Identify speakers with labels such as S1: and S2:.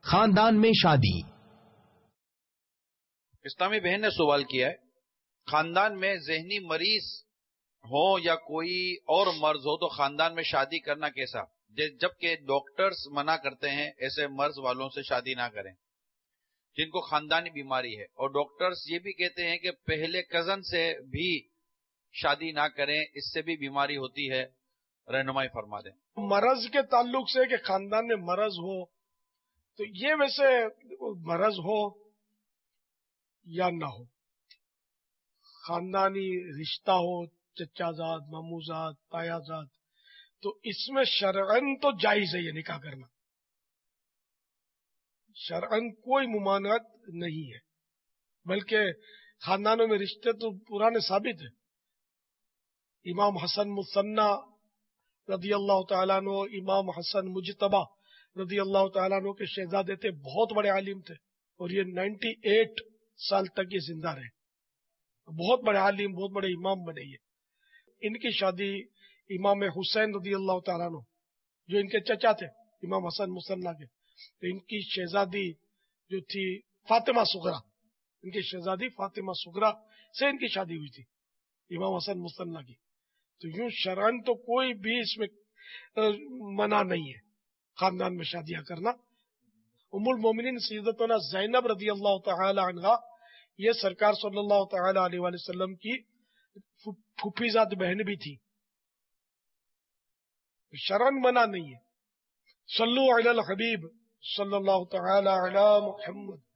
S1: خاندان میں شادی۔
S2: اسلامی بہن نے سوال کیا ہے، خاندان میں ذہنی مریض ہو یا کوئی اور مرض ہو تو خاندان میں شادی کرنا کیسا، جبکہ ڈاکٹرز منع کرتے ہیں ایسے مرض والوں سے شادی نہ کریں جن کو خاندانی بیماری ہے، اور ڈاکٹرز یہ بھی کہتے ہیں کہ پہلے کزن سے بھی شادی نہ کریں، اس سے بھی بیماری ہوتی ہے، رہنمائی فرما دیں۔
S3: مرض کے تعلق سے کہ خاندان میں مرض ہو تو یہ ویسے مرض ہو یا نہ ہو، خاندانی رشتہ ہو، چچا زاد، مامو زاد، تایا زاد، تو اس میں شرعن تو جائز ہے یہ نکاح کرنا، شرعن کوئی ممانعت نہیں ہے، بلکہ خاندانوں میں رشتے تو پرانے ثابت ہیں۔ امام حسن مثنی رضی اللہ تعالیٰ عنہ، امام حسن مجتبی رضی اللہ تعالیٰ عنہ کے شہزادے تھے، بہت بڑے عالم تھے، اور یہ 98 سال تک یہ زندہ رہے، بہت بڑے عالم، بہت بڑے امام بنے یہ۔ ان کی شادی امام حسین رضی اللہ تعالیٰ عنہ جو ان کے چچا تھے امام حسن مثنی کے، تو ان کی شہزادی جو تھی فاطمہ صغرا، ان کی شہزادی فاطمہ صغرا سے ان کی شادی ہوئی تھی امام حسن مثنی کی۔ تو یوں شرعن تو کوئی بھی اس میں منع نہیں ہے خاندان میں شادیاں کرنا۔ ام المومنین سیدتنا زینب رضی اللہ تعالی عنہا یہ سرکار صلی اللہ تعالی علیہ وآلہ وسلم کی پھوپھی زاد بہن بھی تھی، شرعن منع نہیں ہے۔ صلو علی الحبیب صلی اللہ تعالی علی محمد۔